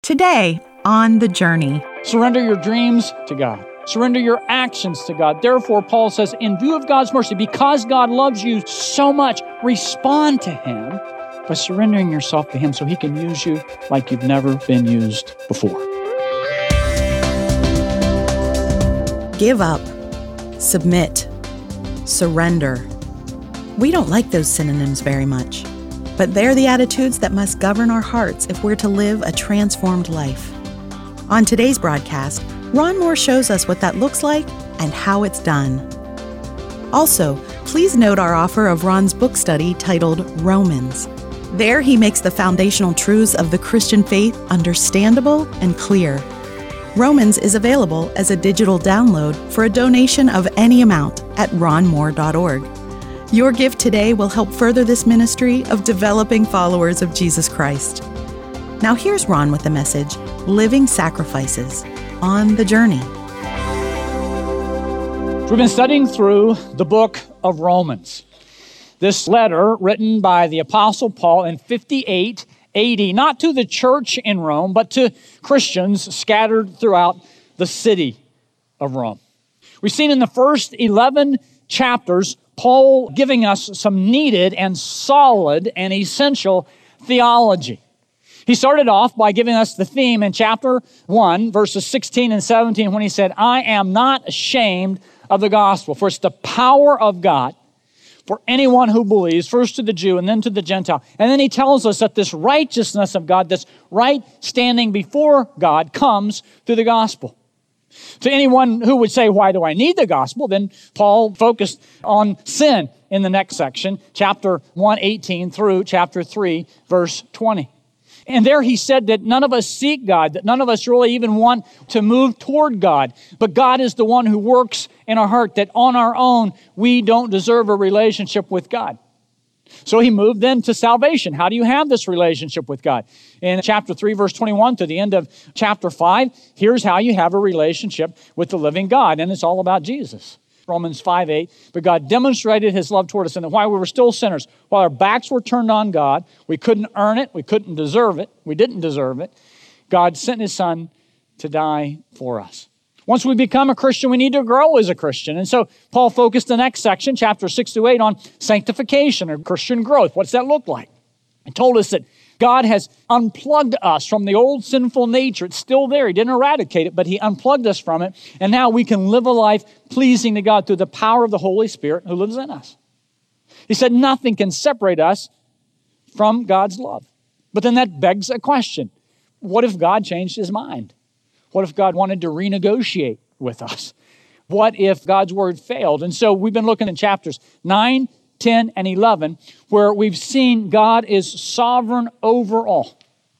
Today on The Journey. Surrender your dreams to God. Surrender your actions to God. Therefore, Paul says, in view of God's mercy, because God loves you so much, respond to Him by surrendering yourself to Him so He can use you like you've never been used before. Give up, submit, surrender. We don't like those synonyms very much, but they're the attitudes that must govern our hearts if we're to live a transformed life. On today's broadcast, Ron Moore shows us what that looks like and how it's done. Also, please note our offer of Ron's book study titled Romans. There he makes the foundational truths of the Christian faith understandable and clear. Romans is available as a digital download for a donation of any amount at ronmoore.org. Your gift today will help further this ministry of developing followers of Jesus Christ. Now here's Ron with the message, Living Sacrifices, on The Journey. We've been studying through the book of Romans. This letter written by the Apostle Paul in 58 AD, not to the church in Rome, but to Christians scattered throughout the city of Rome. We've seen in the first 11 chapters, Paul giving us some needed and solid and essential theology. He started off by giving us the theme in chapter 1, verses 16 and 17, when he said, I am not ashamed of the gospel, for it's the power of God for anyone who believes, first to the Jew and then to the Gentile. And then he tells us that this righteousness of God, this right standing before God, comes through the gospel. To anyone who would say, why do I need the gospel? Then Paul focused on sin in the next section, chapter 1:18 through chapter 3, verse 20. And there he said that none of us seek God, that none of us really even want to move toward God. But God is the one who works in our heart, that on our own, we don't deserve a relationship with God. So he moved then to salvation. How do you have this relationship with God? In chapter 3, verse 21 to the end of chapter 5, here's how you have a relationship with the living God. And it's all about Jesus. Romans 5:8, but God demonstrated His love toward us in that while we were still sinners, while our backs were turned on God, we couldn't earn it, we couldn't deserve it, we didn't deserve it, God sent His Son to die for us. Once we become a Christian, we need to grow as a Christian. And so Paul focused the next section, chapter 6-8, on sanctification or Christian growth. What's that look like? He told us that God has unplugged us from the old sinful nature. It's still there. He didn't eradicate it, but He unplugged us from it. And now we can live a life pleasing to God through the power of the Holy Spirit who lives in us. He said nothing can separate us from God's love. But then that begs a question. What if God changed His mind? What if God wanted to renegotiate with us? What if God's word failed? And so we've been looking in chapters 9, 10, and 11, where we've seen God is sovereign over all.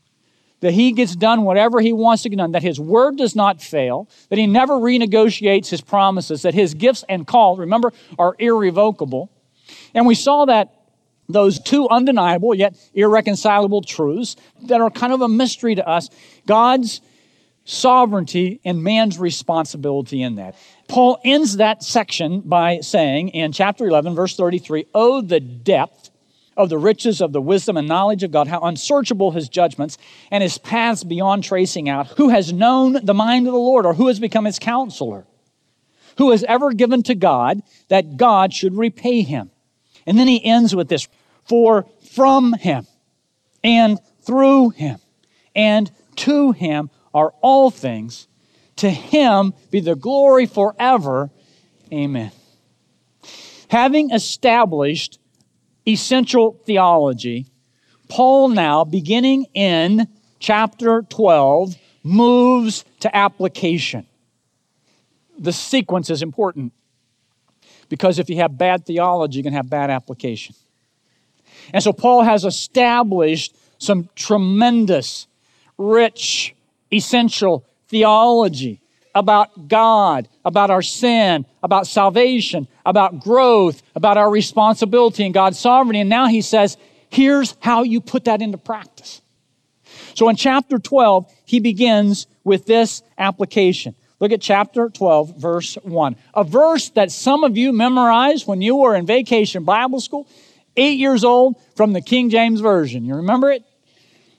That He gets done whatever He wants to get done, that His word does not fail, that He never renegotiates His promises, that His gifts and calls, remember, are irrevocable. And we saw that those two undeniable yet irreconcilable truths that are kind of a mystery to us, God's sovereignty and man's responsibility in that. Paul ends that section by saying in chapter 11, verse 33, oh, the depth of the riches of the wisdom and knowledge of God, how unsearchable His judgments and His paths beyond tracing out. Who has known the mind of the Lord, or who has become His counselor? Who has ever given to God that God should repay him? And then he ends with this, for from Him and through Him and to Him are all things. To Him be the glory forever. Amen. Having established essential theology, Paul now, beginning in chapter 12, moves to application. The sequence is important because if you have bad theology, you can have bad application. And so Paul has established some tremendous, rich, essential theology about God, about our sin, about salvation, about growth, about our responsibility and God's sovereignty. And now he says, here's how you put that into practice. So in chapter 12, he begins with this application. Look at chapter 12, verse 1. A verse that some of you memorized when you were in vacation Bible school, 8 years old, from the King James Version. You remember it?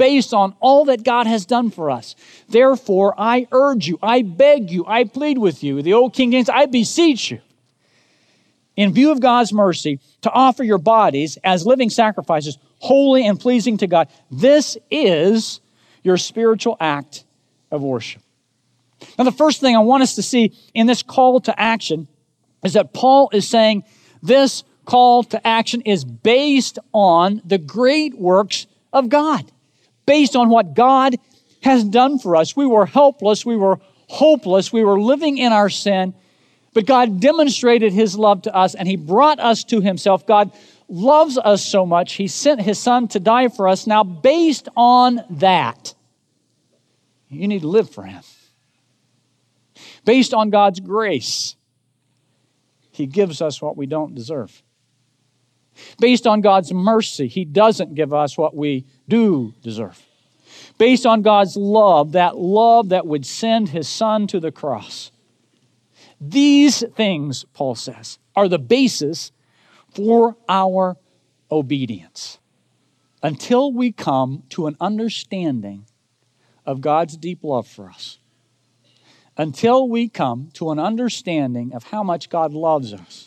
based on all that God has done for us. Therefore, I urge you, I beg you, I plead with you. The old King James, I beseech you, in view of God's mercy, to offer your bodies as living sacrifices, holy and pleasing to God. This is your spiritual act of worship. Now, the first thing I want us to see in this call to action is that Paul is saying this call to action is based on the great works of God, based on what God has done for us. We were helpless, we were hopeless, we were living in our sin, but God demonstrated His love to us and He brought us to Himself. God loves us so much, He sent His Son to die for us. Now, based on that, you need to live for Him. Based on God's grace, He gives us what we don't deserve. Based on God's mercy, He doesn't give us what we do deserve. Based on God's love that would send His Son to the cross. These things, Paul says, are the basis for our obedience. Until we come to an understanding of God's deep love for us. Until we come to an understanding of how much God loves us,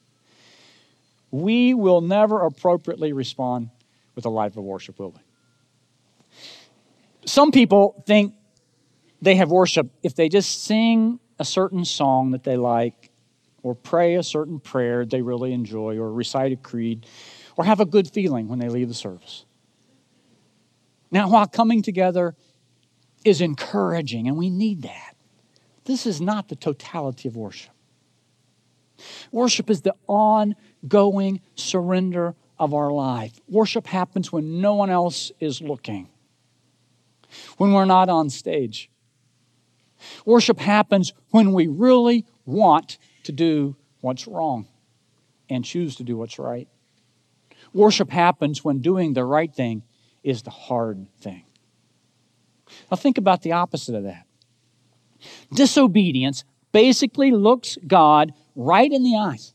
we will never appropriately respond with a life of worship, will we? Some people think they have worship if they just sing a certain song that they like, or pray a certain prayer they really enjoy, or recite a creed, or have a good feeling when they leave the service. Now, while coming together is encouraging, and we need that, this is not the totality of worship. Worship is the ongoing surrender of our life. Worship happens when no one else is looking, when we're not on stage. Worship happens when we really want to do what's wrong and choose to do what's right. Worship happens when doing the right thing is the hard thing. Now think about the opposite of that. Disobedience basically looks God right in the eyes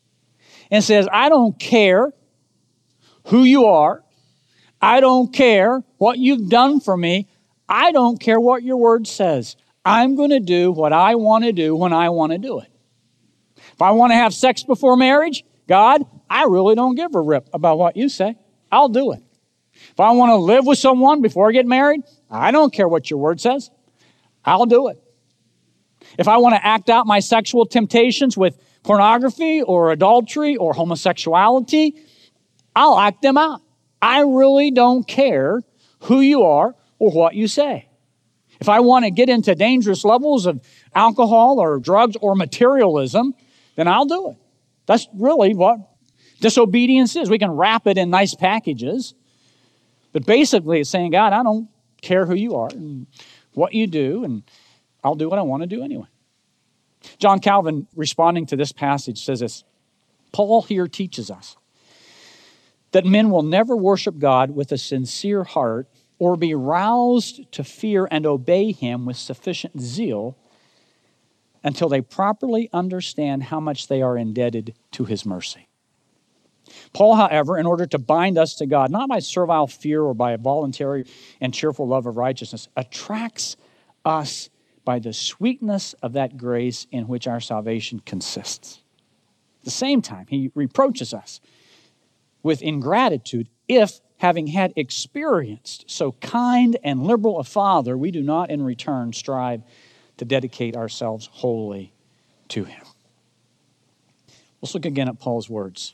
and says, I don't care who you are. I don't care what you've done for me. I don't care what your word says. I'm going to do what I want to do when I want to do it. If I want to have sex before marriage, God, I really don't give a rip about what you say. I'll do it. If I want to live with someone before I get married, I don't care what your word says. I'll do it. If I want to act out my sexual temptations with pornography or adultery or homosexuality, I'll act them out. I really don't care who you are or what you say. If I want to get into dangerous levels of alcohol or drugs or materialism, then I'll do it. That's really what disobedience is. We can wrap it in nice packages, but basically it's saying, God, I don't care who you are and what you do, and I'll do what I want to do anyway. John Calvin, responding to this passage, says this: Paul here teaches us that men will never worship God with a sincere heart or be roused to fear and obey Him with sufficient zeal until they properly understand how much they are indebted to His mercy. Paul, however, in order to bind us to God, not by servile fear or by a voluntary and cheerful love of righteousness, attracts us by the sweetness of that grace in which our salvation consists. At the same time, he reproaches us with ingratitude if, having had experienced so kind and liberal a Father, we do not in return strive to dedicate ourselves wholly to Him. Let's look again at Paul's words.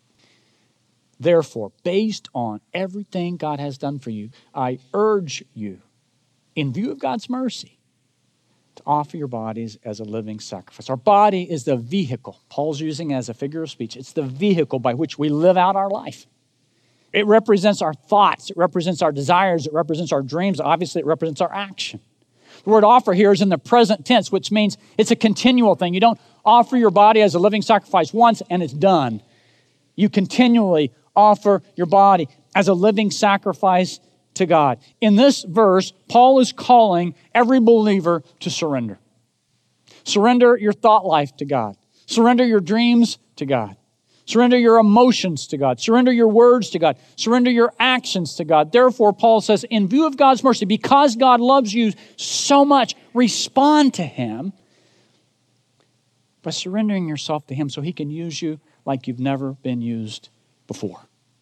Therefore, based on everything God has done for you, I urge you, in view of God's mercy, to offer your bodies as a living sacrifice. Our body is the vehicle Paul's using as a figure of speech. It's the vehicle by which we live out our life. It represents our thoughts. It represents our desires. It represents our dreams. Obviously, it represents our action. The word offer here is in the present tense, which means it's a continual thing. You don't offer your body as a living sacrifice once and it's done. You continually offer your body as a living sacrifice to God. In this verse, Paul is calling every believer to surrender. Surrender your thought life to God. Surrender your dreams to God. Surrender your emotions to God. Surrender your words to God. Surrender your actions to God. Therefore, Paul says, in view of God's mercy, because God loves you so much, respond to Him by surrendering yourself to Him so He can use you like you've never been used before.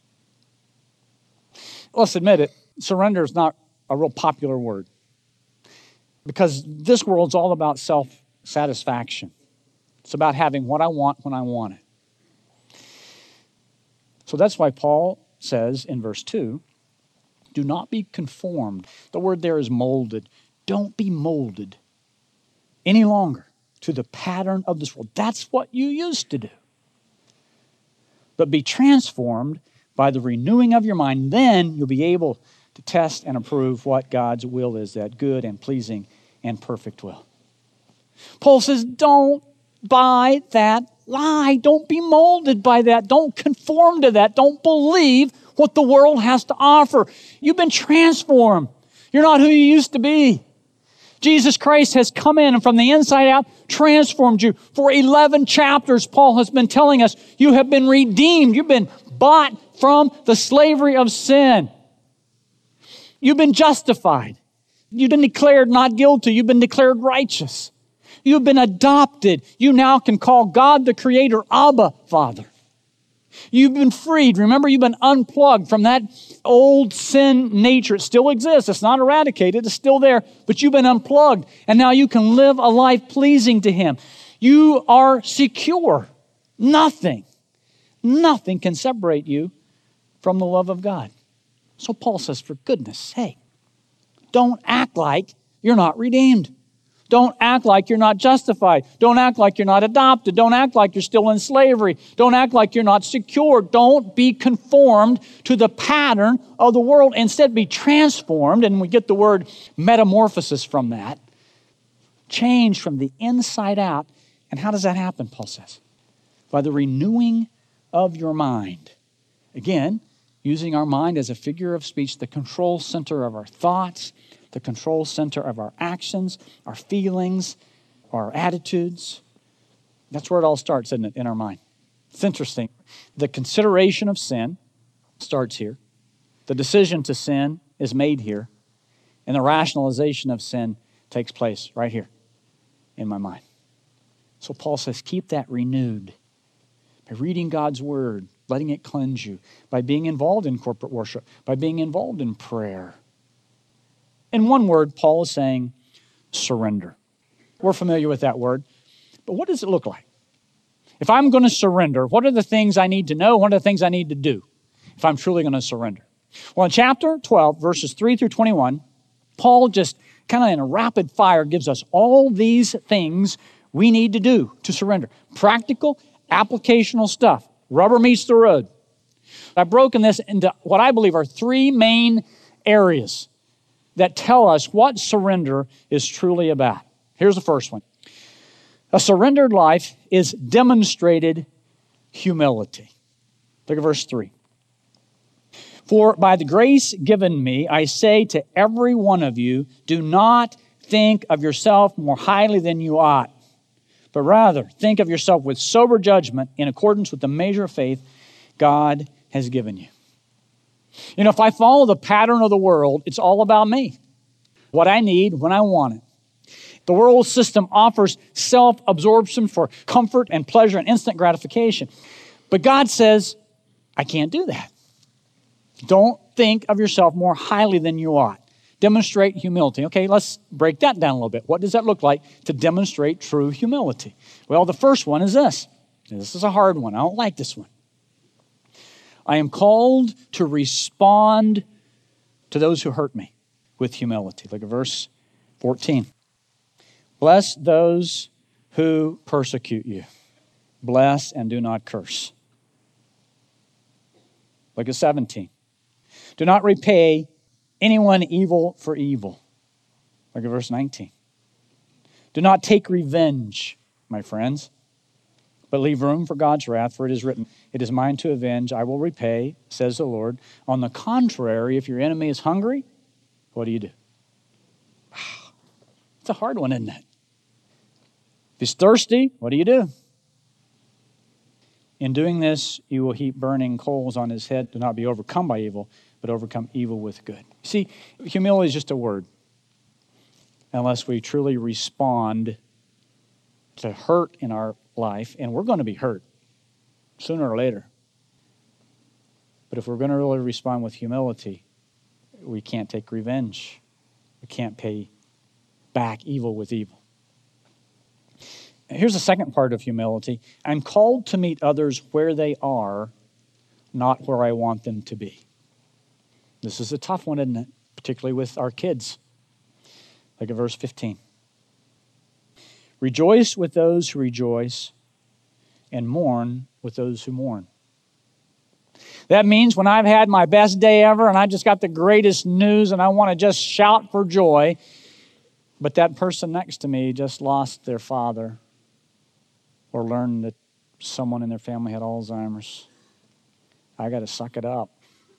Let's admit it, surrender is not a real popular word because this world's all about self-satisfaction. It's about having what I want when I want it. So that's why Paul says in verse 2, do not be conformed. The word there is molded. Don't be molded any longer to the pattern of this world. That's what you used to do. But be transformed by the renewing of your mind. Then you'll be able to test and approve what God's will is, that good and pleasing and perfect will. Paul says, don't buy that lie. Don't be molded by that. Don't conform to that. Don't believe what the world has to offer. You've been transformed. You're not who you used to be. Jesus Christ has come in and from the inside out transformed you. For 11 chapters, Paul has been telling us, you have been redeemed. You've been bought from the slavery of sin. You've been justified. You've been declared not guilty. You've been declared righteous. You've been adopted. You now can call God the Creator, Abba, Father. You've been freed. Remember, you've been unplugged from that old sin nature. It still exists. It's not eradicated. It's still there. But you've been unplugged. And now you can live a life pleasing to Him. You are secure. Nothing can separate you from the love of God. So Paul says, for goodness sake, don't act like you're not redeemed. Don't act like you're not justified. Don't act like you're not adopted. Don't act like you're still in slavery. Don't act like you're not secure. Don't be conformed to the pattern of the world. Instead, be transformed, and we get the word metamorphosis from that. Change from the inside out. And how does that happen, Paul says? By the renewing of your mind. Again, using our mind as a figure of speech, the control center of our thoughts, the control center of our actions, our feelings, our attitudes. That's where it all starts, isn't it, in our mind? It's interesting. The consideration of sin starts here. The decision to sin is made here. And the rationalization of sin takes place right here in my mind. So Paul says, keep that renewed by reading God's Word, letting it cleanse you, by being involved in corporate worship, by being involved in prayer. In one word, Paul is saying surrender. We're familiar with that word, but what does it look like? If I'm going to surrender, what are the things I need to know? What are the things I need to do if I'm truly going to surrender? Well, in chapter 12, verses 3 through 21, Paul just kind of in a rapid fire gives us all these things we need to do to surrender. Practical, applicational stuff. Rubber meets the road. I've broken this into what I believe are three main areas that tell us what surrender is truly about. Here's the first one. A surrendered life is demonstrated humility. Look at verse 3. For by the grace given me, I say to every one of you, do not think of yourself more highly than you ought, but rather think of yourself with sober judgment in accordance with the measure of faith God has given you. You know, if I follow the pattern of the world, it's all about me. What I need when I want it. The world system offers self-absorption for comfort and pleasure and instant gratification. But God says, I can't do that. Don't think of yourself more highly than you ought. Demonstrate humility. Okay, let's break that down a little bit. What does that look like to demonstrate true humility? Well, the first one is this. This is a hard one. I don't like this one. I am called to respond to those who hurt me with humility. Look at verse 14. Bless those who persecute you. Bless and do not curse. Look at 17. Do not repay anyone evil for evil. Look at verse 19. Do not take revenge, my friends, but leave room for God's wrath, for it is written, it is mine to avenge, I will repay, says the Lord. On the contrary, if your enemy is hungry, what do you do? It's a hard one, isn't it? If he's thirsty, what do you do? In doing this, you will heap burning coals on his head. Do not be overcome by evil, but overcome evil with good. See, humility is just a word. Unless we truly respond to hurt in our life, and we're going to be hurt sooner or later. But if we're going to really respond with humility, we can't take revenge. We can't pay back evil with evil. Here's the second part of humility. I'm called to meet others where they are, not where I want them to be. This is a tough one, isn't it? Particularly with our kids. Look at verse 15. Rejoice with those who rejoice, and mourn with those who mourn. That means when I've had my best day ever and I just got the greatest news and I want to just shout for joy, but that person next to me just lost their father or learned that someone in their family had Alzheimer's, I got to suck it up.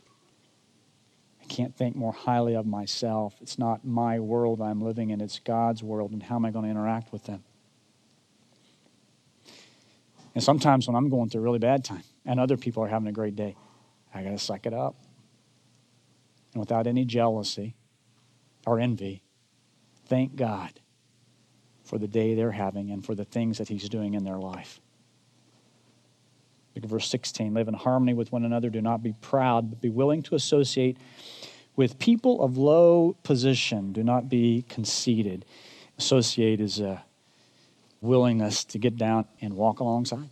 I can't think more highly of myself. It's not my world I'm living in, it's God's world, and how am I going to interact with them? And sometimes when I'm going through a really bad time and other people are having a great day, I got to suck it up. And without any jealousy or envy, thank God for the day they're having and for the things that He's doing in their life. Look at verse 16. Live in harmony with one another. Do not be proud, but be willing to associate with people of low position. Do not be conceited. Associate is a willingness to get down and walk alongside.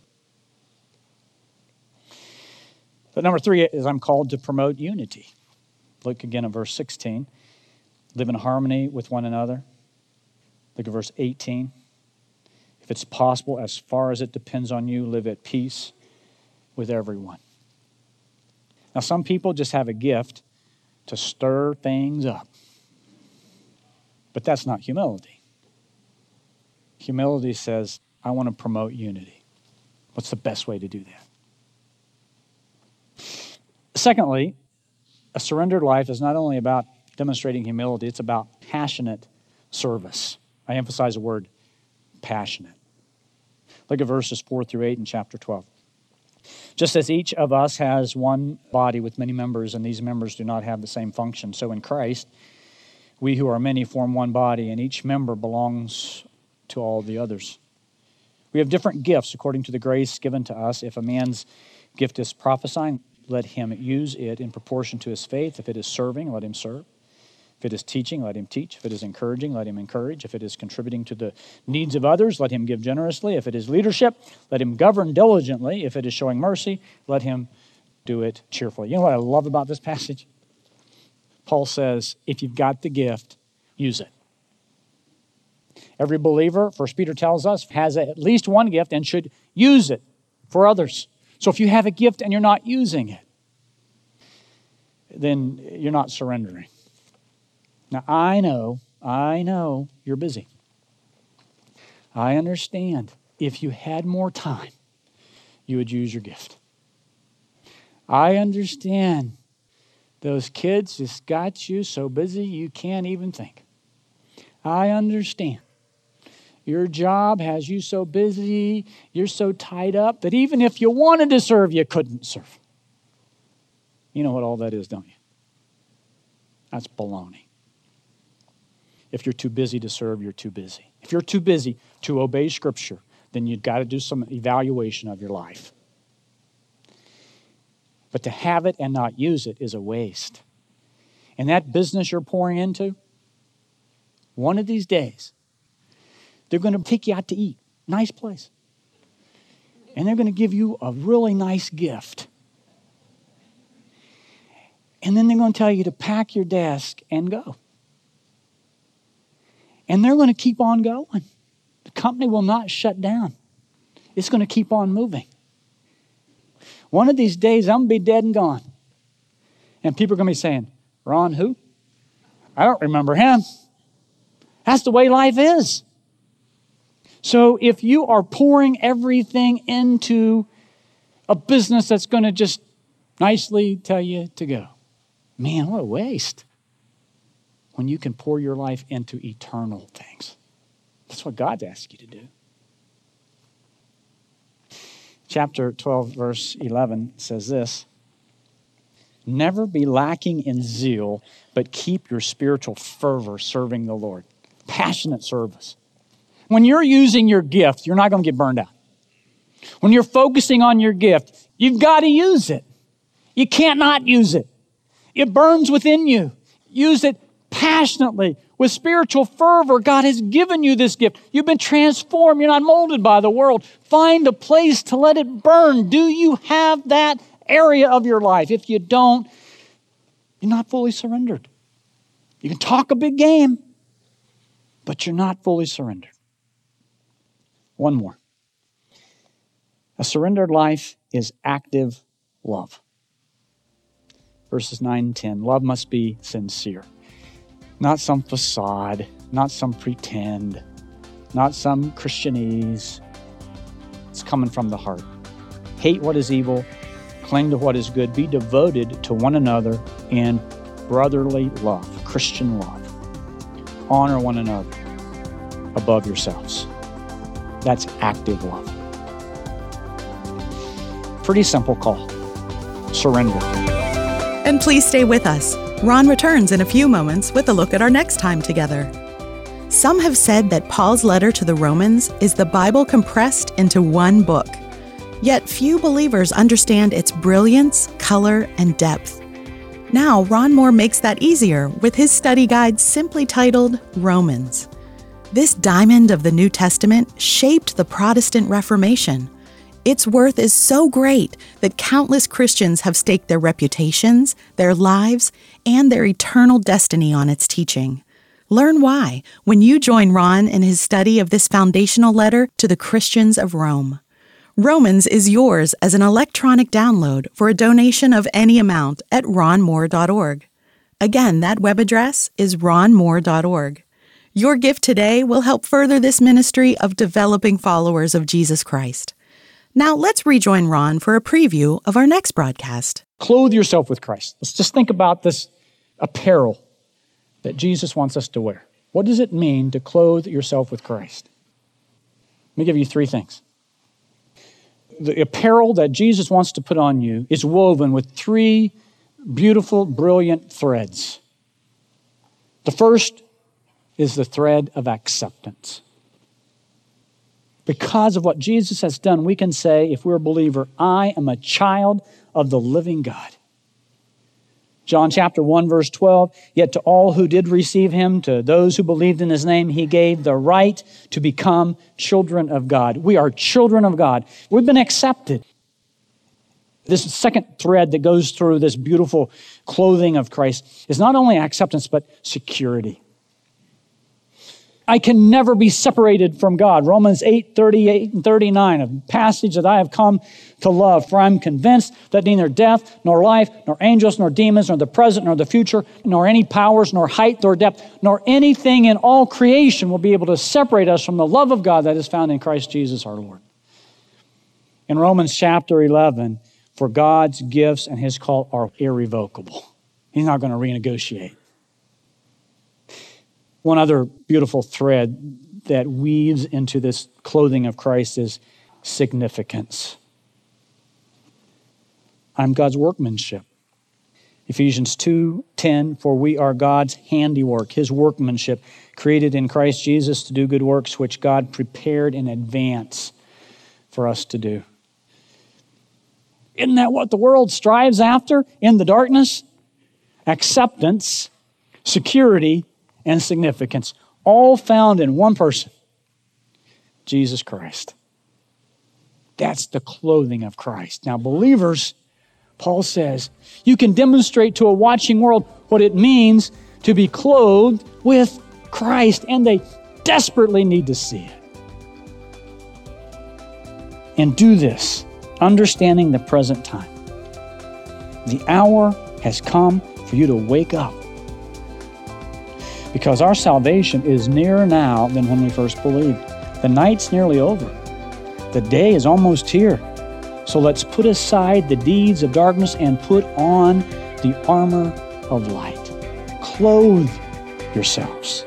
But number 3 is I'm called to promote unity. Look again at verse 16. Live in harmony with one another. Look at verse 18. If it's possible, as far as it depends on you, live at peace with everyone. Now, some people just have a gift to stir things up. But that's not humility. Humility says, I want to promote unity. What's the best way to do that? Secondly, a surrendered life is not only about demonstrating humility, it's about passionate service. I emphasize the word passionate. Look at verses 4 through 8 in chapter 12. Just as each of us has one body with many members, and these members do not have the same function, so in Christ, we who are many form one body, and each member belongs to all the others. We have different gifts according to the grace given to us. If a man's gift is prophesying, let him use it in proportion to his faith. If it is serving, let him serve. If it is teaching, let him teach. If it is encouraging, let him encourage. If it is contributing to the needs of others, let him give generously. If it is leadership, let him govern diligently. If it is showing mercy, let him do it cheerfully. You know what I love about this passage? Paul says, if you've got the gift, use it. Every believer, 1 Peter tells us, has at least one gift and should use it for others. So if you have a gift and you're not using it, then you're not surrendering. Now, I know you're busy. I understand. If you had more time, you would use your gift. I understand those kids just got you so busy you can't even think. I understand. Your job has you so busy, you're so tied up that even if you wanted to serve, you couldn't serve. You know what all that is, don't you? That's baloney. If you're too busy to serve, you're too busy. If you're too busy to obey Scripture, then you've got to do some evaluation of your life. But to have it and not use it is a waste. And that business you're pouring into, one of these days, they're going to take you out to eat. Nice place. And they're going to give you a really nice gift. And then they're going to tell you to pack your desk and go. And they're going to keep on going. The company will not shut down. It's going to keep on moving. One of these days, I'm going to be dead and gone. And people are going to be saying, Ron, who? I don't remember him. That's the way life is. So if you are pouring everything into a business that's going to just nicely tell you to go, man, what a waste. When you can pour your life into eternal things. That's what God's asked you to do. chapter 12, verse 11 says this: never be lacking in zeal, but keep your spiritual fervor serving the Lord. Passionate service. When you're using your gift, you're not going to get burned out. When you're focusing on your gift, you've got to use it. You can't not use it. It burns within you. Use it passionately with spiritual fervor. God has given you this gift. You've been transformed. You're not molded by the world. Find a place to let it burn. Do you have that area of your life? If you don't, you're not fully surrendered. You can talk a big game, but you're not fully surrendered. One more. A surrendered life is active love. Verses 9 and 10. Love must be sincere. Not some facade, not some pretend, not some Christianese. It's coming from the heart. Hate what is evil, cling to what is good, be devoted to one another in brotherly love, Christian love. Honor one another above yourselves. That's active love. Pretty simple call. Surrender. And please stay with us. Ron returns in a few moments with a look at our next time together. Some have said that Paul's letter to the Romans is the Bible compressed into one book. Yet few believers understand its brilliance, color, and depth. Now, Ron Moore makes that easier with his study guide simply titled Romans. This diamond of the New Testament shaped the Protestant Reformation. Its worth is so great that countless Christians have staked their reputations, their lives, and their eternal destiny on its teaching. Learn why when you join Ron in his study of this foundational letter to the Christians of Rome. Romans is yours as an electronic download for a donation of any amount at ronmoore.org. Again, that web address is ronmoore.org. Your gift today will help further this ministry of developing followers of Jesus Christ. Now let's rejoin Ron for a preview of our next broadcast. Clothe yourself with Christ. Let's just think about this apparel that Jesus wants us to wear. What does it mean to clothe yourself with Christ? Let me give you three things. The apparel that Jesus wants to put on you is woven with three beautiful, brilliant threads. The first is the thread of acceptance. Because of what Jesus has done, we can say, if we're a believer, I am a child of the living God. John chapter 1, verse 12, yet to all who did receive him, to those who believed in his name, he gave the right to become children of God. We are children of God. We've been accepted. This second thread that goes through this beautiful clothing of Christ is not only acceptance, but security. I can never be separated from God. Romans 8, 38 and 39, a passage that I have come to love. For I'm convinced that neither death, nor life, nor angels, nor demons, nor the present, nor the future, nor any powers, nor height, nor depth, nor anything in all creation will be able to separate us from the love of God that is found in Christ Jesus our Lord. In Romans chapter 11, for God's gifts and his call are irrevocable. He's not going to renegotiate. One other beautiful thread that weaves into this clothing of Christ is significance. I'm God's workmanship. Ephesians 2:10, for we are God's handiwork, his workmanship, created in Christ Jesus to do good works, which God prepared in advance for us to do. Isn't that what the world strives after in the darkness? Acceptance, security, and significance, all found in one person, Jesus Christ. That's the clothing of Christ. Now, believers, Paul says, you can demonstrate to a watching world what it means to be clothed with Christ, and they desperately need to see it. And do this, understanding the present time. The hour has come for you to wake up, because our salvation is nearer now than when we first believed. The night's nearly over. The day is almost here. So let's put aside the deeds of darkness and put on the armor of light. Clothe yourselves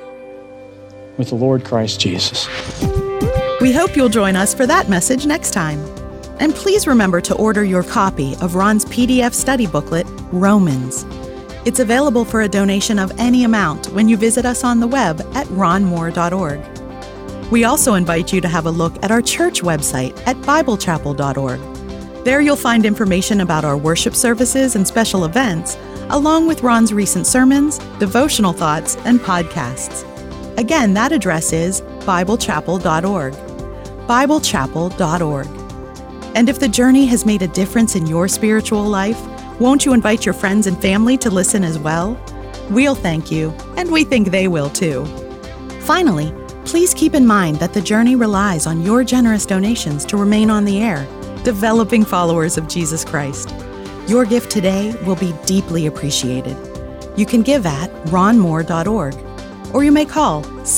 with the Lord Christ Jesus. We hope you'll join us for that message next time. And please remember to order your copy of Ron's PDF study booklet, Romans. It's available for a donation of any amount when you visit us on the web at ronmoore.org. We also invite you to have a look at our church website at biblechapel.org. There you'll find information about our worship services and special events, along with Ron's recent sermons, devotional thoughts, and podcasts. Again, that address is biblechapel.org. biblechapel.org. And if the journey has made a difference in your spiritual life, won't you invite your friends and family to listen as well? We'll thank you, and we think they will too. Finally, please keep in mind that the journey relies on your generous donations to remain on the air, developing followers of Jesus Christ. Your gift today will be deeply appreciated. You can give at ronmoore.org, or you may call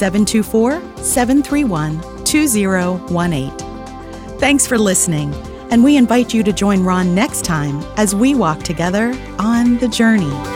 724-731-2018. Thanks for listening, and we invite you to join Ron next time as we walk together on the journey.